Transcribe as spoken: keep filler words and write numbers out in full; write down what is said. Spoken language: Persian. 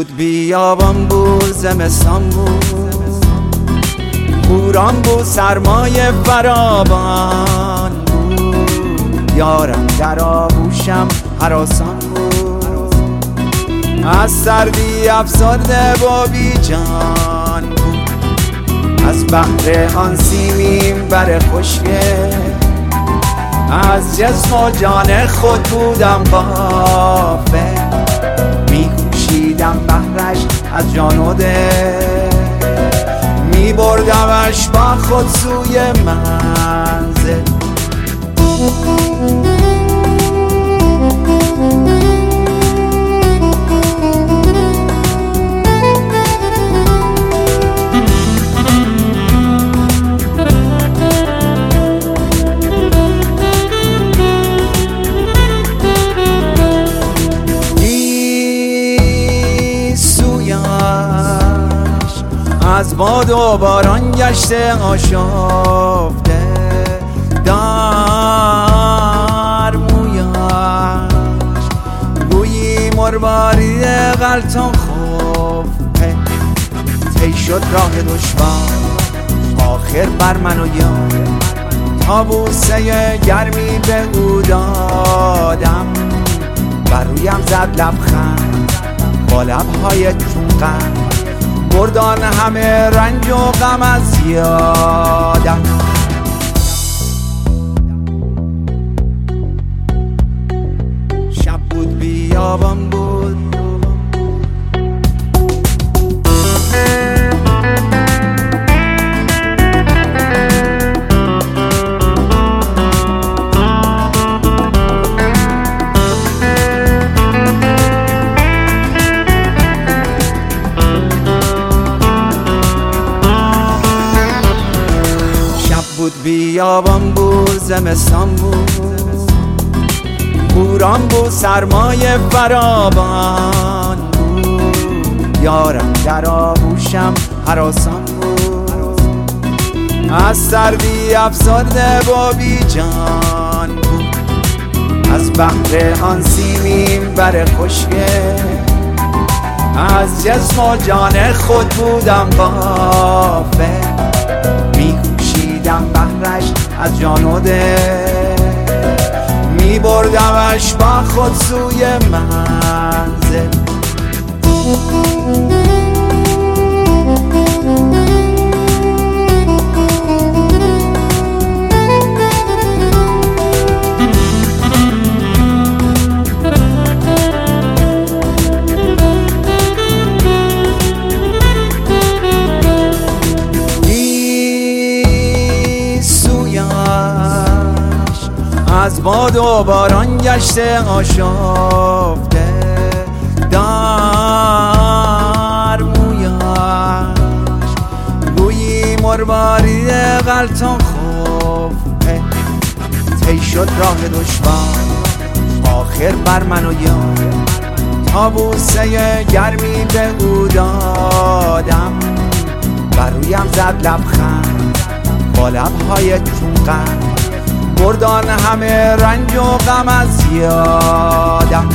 بود بیابان بود زمستان بود، بوران بود سرمایه فراوان بود، یارم در آغوشم هراسان بود، از سردی افسرده و بی جان بود، از بحر آن سیمین بر خشکه، از جسم و جان خود بودم غافل، می‌کوشیدم بهرش از جان و دل، می‌بردمش با خود سوی منزل. از باد و باران گشته آشفته، در مویش گویی مروارید غلطان خفته، طی شد راه دشوار آخر بر من و یار، تا بوسه گرمی به او دادم، بر رویم زد لبخند با لبهای چون قند، بردان همه رنج و غم از یادم. شب بود بیابان بود، بود بیابان بود زمستان بود، بوران بود سرمایه فراوان بود، یارم در آغوشم هراسان بود، از سردی افسرده و بی جان بود، از بحر آن سیمین بر خشکه، از جسم و جان خود بودم غافل، می‌کوشیدم بهرش از جان و دل، می‌بردمش با خود سوی منزل. از باد و باران گشته آشفته، در مویش گویی مروارید غلطان خفته، طی شد راه دشوار آخر بر من و یار، تا بوسه گرمی به او دادم، بر رویم زد لبخند با لبهای چون قند، بردان همه رنج و غم از یادم.